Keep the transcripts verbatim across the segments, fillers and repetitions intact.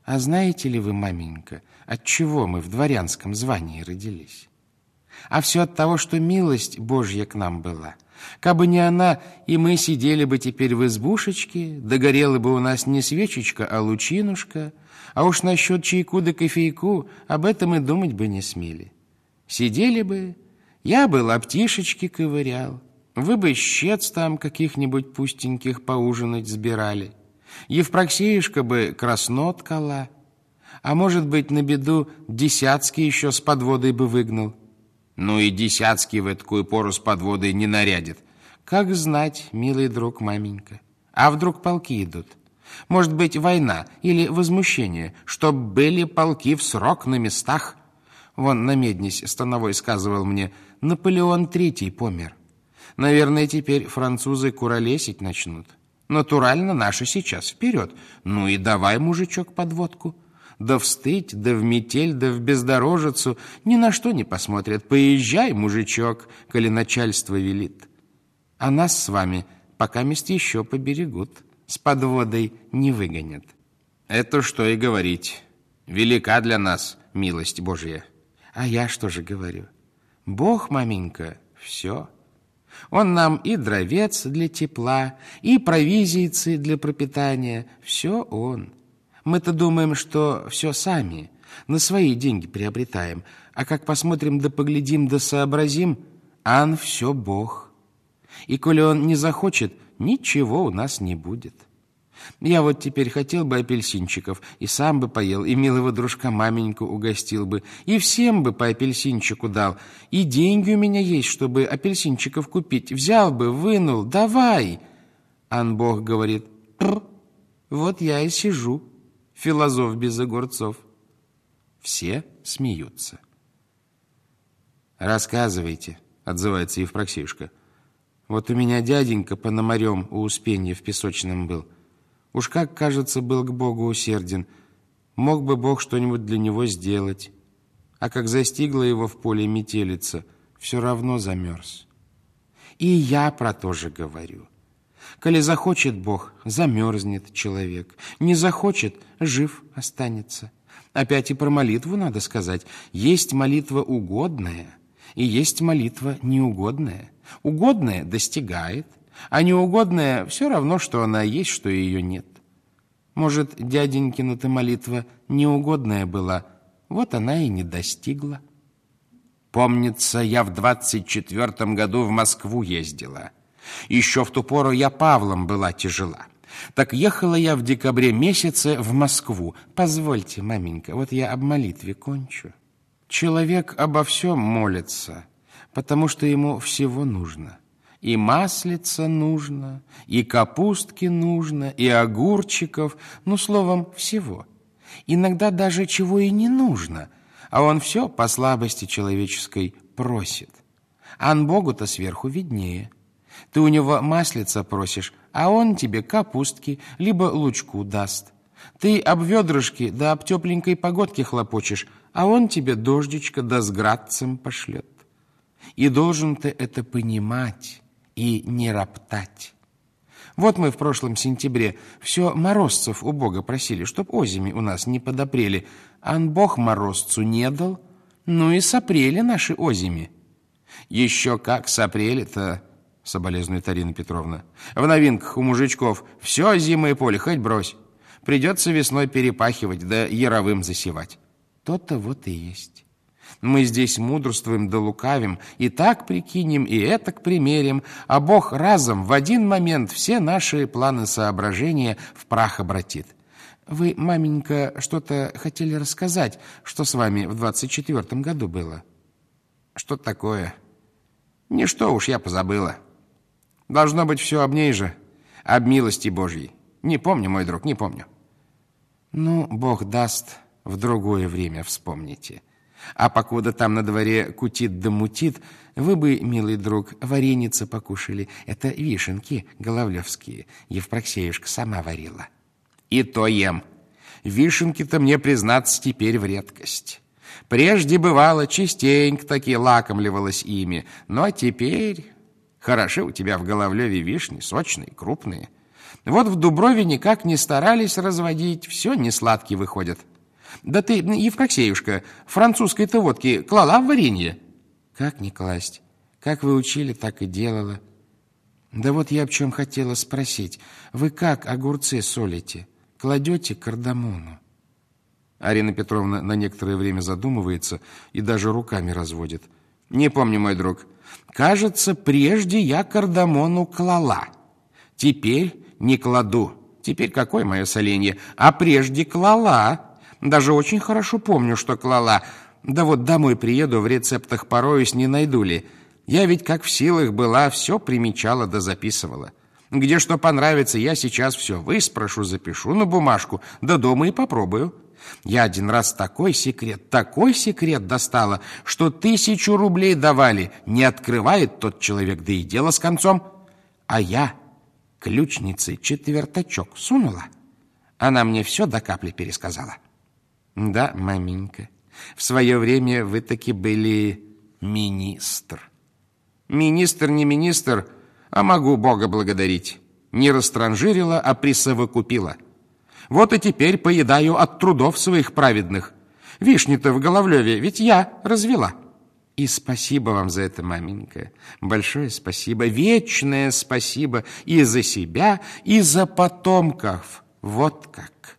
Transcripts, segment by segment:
А знаете ли вы, маменька, от чего мы в дворянском звании родились? А все от того, что милость Божья к нам была. Кабы не она, и мы сидели бы теперь в избушечке, да горела бы у нас не свечечка, а лучинушка, а уж насчет чайку да кофейку об этом и думать бы не смели. Сидели бы, я бы лаптишечки ковырял, вы бы щец там каких-нибудь пустеньких поужинать сбирали, Евпроксеюшка бы краснот ткала, а может быть, на беду Десяцкий еще с подводой бы выгнал. Ну и Десяцкий в такую пору с подводой не нарядит. Как знать, милый друг, маменька. А вдруг полки идут? Может быть, война или возмущение, чтоб были полки в срок на местах? Вон на Меднись становой сказывал мне, Наполеон Третий помер. Наверное, теперь французы куролесить начнут. Натурально наши сейчас вперед. Ну и давай, мужичок, подводку. Да встыть, да в метель, да в бездорожицу ни на что не посмотрят. Поезжай, мужичок, коли начальство велит. А нас с вами пока мест еще поберегут, с подводой не выгонят. Это что и говорить. Велика для нас милость Божья. А я что же говорю? Бог, маменька, все. Он нам и дровец для тепла, и провизийцы для пропитания. Все он. Мы-то думаем, что все сами, на свои деньги приобретаем. А как посмотрим да поглядим да сообразим, ан все Бог. И коли он не захочет, ничего у нас не будет. Я вот теперь хотел бы апельсинчиков, и сам бы поел, и милого дружка маменьку угостил бы, и всем бы по апельсинчику дал. И деньги у меня есть, чтобы апельсинчиков купить. Взял бы, вынул, давай. Ан Бог говорит, вот я и сижу, философ без огурцов. Все смеются. Рассказывайте, отзывается Евпроксеюшка. Вот у меня дяденька Пономарем у Успенья в Песочном был. Уж как, кажется, был к Богу усерден. Мог бы Бог что-нибудь для него сделать. А как застигла его в поле метелица, все равно замерз. И я про то же говорю. Коли захочет Бог, замерзнет человек. Не захочет, жив останется. Опять и про молитву надо сказать. Есть молитва угодная, и есть молитва неугодная. Угодная достигает, а неугодная все равно, что она есть, что ее нет. Может, дяденькина-то молитва неугодная была, вот она и не достигла. Помнится, я в двадцать четвертом году в Москву ездила. Еще в ту пору я Павлом была тяжела. Так ехала я в декабре месяце в Москву. Позвольте, маменька, вот я об молитве кончу. Человек обо всем молится, потому что ему всего нужно. И маслица нужно, и капустки нужно, и огурчиков, ну, словом, всего. Иногда даже чего и не нужно, а он все по слабости человеческой просит. Ан Богу-то сверху виднее. Ты у него маслица просишь, а он тебе капустки, либо лучку даст. Ты об ведрышке да об тепленькой погодке хлопочешь, а он тебе дождичка да с градцем пошлет. И должен ты это понимать и не роптать. Вот мы в прошлом сентябре все морозцев у Бога просили, чтоб озими у нас не подопрели. Ан Бог морозцу не дал, ну и сопрели наши озими. Еще как сопрели-то, соболезнует Арина Петровна. В новинках у мужичков все зимое поле, хоть брось. Придется весной перепахивать да яровым засевать. То-то вот и есть. Мы здесь мудрствуем да лукавим, и так прикинем, и этак примерим, а Бог разом в один момент все наши планы соображения в прах обратит. Вы, маменька, что-то хотели рассказать, что с вами в двадцать четвертом году было? Что такое? Ничто уж я позабыла. Должно быть все об ней же, об милости Божьей. Не помню, мой друг, не помню. Ну, Бог даст, в другое время вспомните. А покуда там на дворе кутит да мутит, вы бы, милый друг, вареницы покушали. Это вишенки головлевские. Евпроксеюшка сама варила. И то ем. Вишенки-то мне, признаться, теперь в редкость. Прежде, бывало, частенько таки лакомливалась ими. Но теперь... Хороши у тебя в Головлеве вишни, сочные, крупные. Вот в Дуброве никак не старались разводить, все несладкие выходят. Да ты, Евпроксеюшка, французской-то водки клала в варенье? Как не класть? Как вы учили, так и делала. Да вот я об чем хотела спросить. Вы как огурцы солите? Кладете кардамону? Арина Петровна на некоторое время задумывается и даже руками разводит. Не помню, мой друг. Кажется, прежде я кардамону клала. Теперь не кладу. Теперь какое мое соленье? А прежде клала. Даже очень хорошо помню, что клала. Да вот домой приеду, в рецептах пороюсь, не найду ли. Я ведь как в силах была, все примечала да записывала. Где что понравится, я сейчас все выспрошу, запишу на бумажку, да дома и попробую. Я один раз такой секрет, такой секрет достала, что тысячу рублей давали. Не открывает тот человек, да и дело с концом. А я ключнице четвертачок сунула. Она мне все до капли пересказала. Да, маменька, в свое время вы таки были министр. Министр не министр, а могу Бога благодарить. Не растранжирила, а присовокупила. Вот и теперь поедаю от трудов своих праведных. Вишни-то в Головлеве ведь я развела. И спасибо вам за это, маменька. Большое спасибо, вечное спасибо и за себя, и за потомков. Вот как.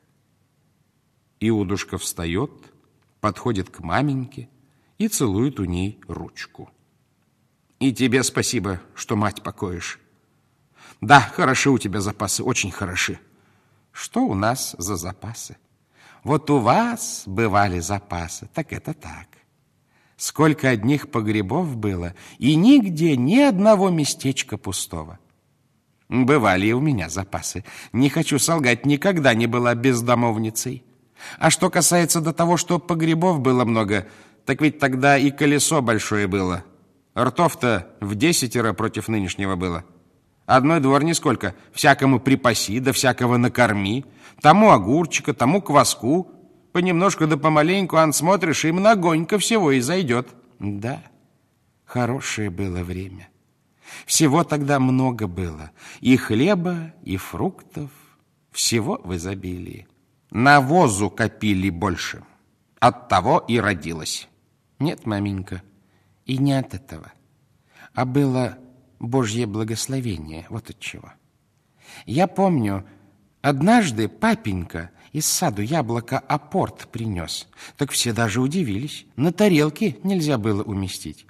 Иудушка встает, подходит к маменьке и целует у ней ручку. И тебе спасибо, что мать покоишь. Да, хороши у тебя запасы, очень хороши. Что у нас за запасы? Вот у вас бывали запасы, так это так. Сколько одних погребов было, и нигде ни одного местечка пустого. Бывали и у меня запасы. Не хочу солгать, никогда не была бездомовницей. А что касается до того, что погребов было много, так ведь тогда и колесо большое было. Ртов-то в десятеро против нынешнего было. Одной дворни сколько? Всякому припаси, да всякого накорми. Тому огурчика, тому кваску. Понемножку да помаленьку, ан смотришь, и многонько всего и зайдет. Да, хорошее было время. Всего тогда много было. И хлеба, и фруктов. Всего в изобилии. Навозу копили больше. Оттого и родилось. Нет, маменька, и не от этого. А было Божье благословение. Вот от чего. Я помню, однажды папенька из саду яблоко апорт принес. Так все даже удивились. На тарелке нельзя было уместить.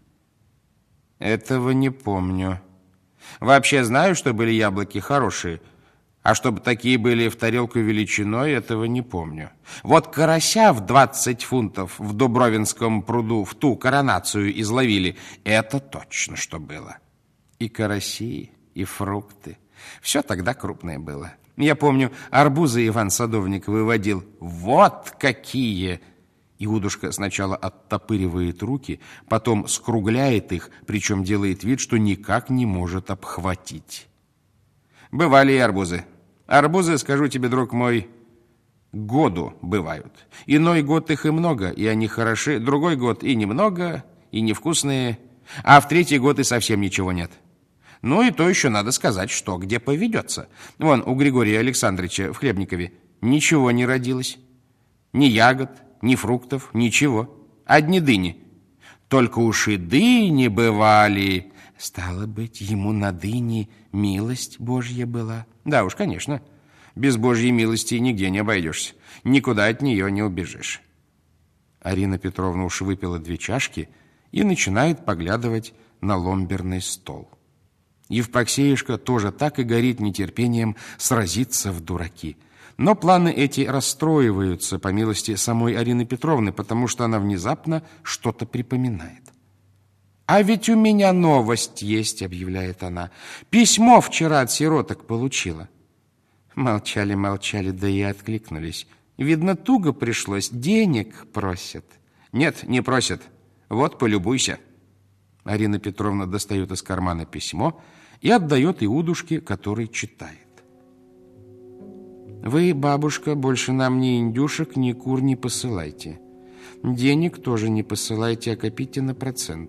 Этого не помню. Вообще знаю, что были яблоки хорошие, а чтобы такие были в тарелку величиной, этого не помню. Вот карася в двадцать фунтов в Дубровинском пруду в ту коронацию изловили. Это точно, что было. И караси, и фрукты. Все тогда крупное было. Я помню, арбузы Иван Садовник выводил. Вот какие! Иудушка сначала оттопыривает руки, потом скругляет их, причем делает вид, что никак не может обхватить. Бывали и арбузы. Арбузы, скажу тебе, друг мой, году бывают. Иной год их и много, и они хороши. Другой год и немного, и невкусные. А в третий год и совсем ничего нет. Ну и то еще надо сказать, что где поведется. Вон у Григория Александровича в Хлебникове ничего не родилось. Ни ягод, ни фруктов, ничего. Одни дыни. Только уж и дыни бывали. Стало быть, ему на дыни милость Божья была. Да уж, конечно. Без Божьей милости нигде не обойдешься. Никуда от нее не убежишь. Арина Петровна уж выпила две чашки и начинает поглядывать на ломберный стол. Евпроксеюшка тоже так и горит нетерпением сразиться в дураки. Но планы эти расстроиваются, по милости самой Арины Петровны, потому что она внезапно что-то припоминает. «А ведь у меня новость есть», — объявляет она. «Письмо вчера от сироток получила». Молчали, молчали, да и откликнулись. Видно, туго пришлось, денег просят. «Нет, не просят. Вот, полюбуйся». Арина Петровна достает из кармана письмо и отдает Иудушке, который читает. «Вы, бабушка, больше нам ни индюшек, ни кур не посылайте. Денег тоже не посылайте, а копите на проценты.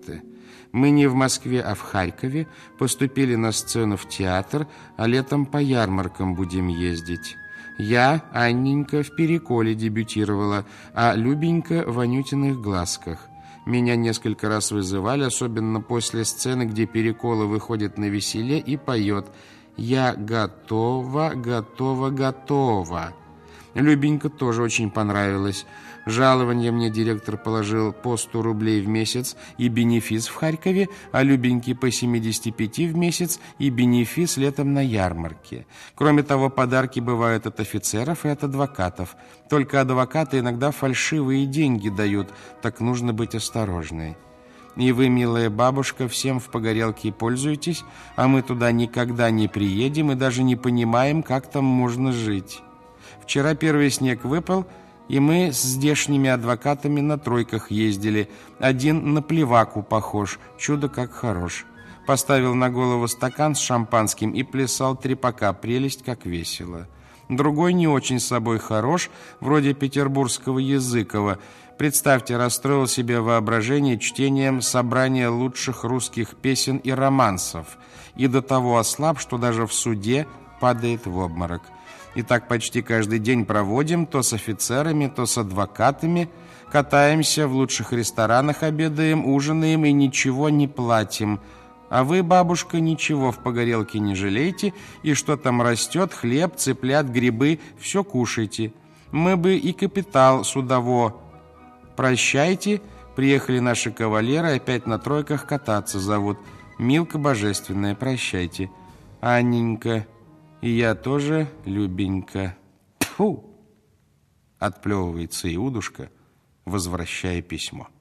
Мы не в Москве, а в Харькове. Поступили на сцену в театр, а летом по ярмаркам будем ездить. Я, Анненька, в «Переколе» дебютировала, а Любенька в «Анютиных глазках». Меня несколько раз вызывали, особенно после сцены, где Перекола выходит на веселе и поет «Я готова, готова, готова». Любенька тоже очень понравилась. Жалование мне директор положил по сто рублей в месяц и бенефис в Харькове, а Любеньке по семидесяти пяти в месяц и бенефис летом на ярмарке. Кроме того, подарки бывают от офицеров и от адвокатов. Только адвокаты иногда фальшивые деньги дают, так нужно быть осторожной. И вы, милая бабушка, всем в Погорелке пользуетесь, а мы туда никогда не приедем и даже не понимаем, как там можно жить. Вчера первый снег выпал, и мы с здешними адвокатами на тройках ездили. Один на Плеваку похож, чудо как хорош. Поставил на голову стакан с шампанским и плясал трепака, прелесть как весело. Другой не очень с собой хорош, вроде петербургского Языкова. Представьте, расстроил себе воображение чтением собрания лучших русских песен и романсов. И до того ослаб, что даже в суде падает в обморок. И так почти каждый день проводим, то с офицерами, то с адвокатами. Катаемся, в лучших ресторанах обедаем, ужинаем и ничего не платим. А вы, бабушка, ничего в Погорелке не жалейте, и что там растет, хлеб, цыплят, грибы, все кушайте. Мы бы и капитал судово. Прощайте, приехали наши кавалеры, опять на тройках кататься зовут. Милка божественная, прощайте. Анненька... И я тоже, Любенька. Тьфу! Отплевывается Иудушка, возвращая письмо.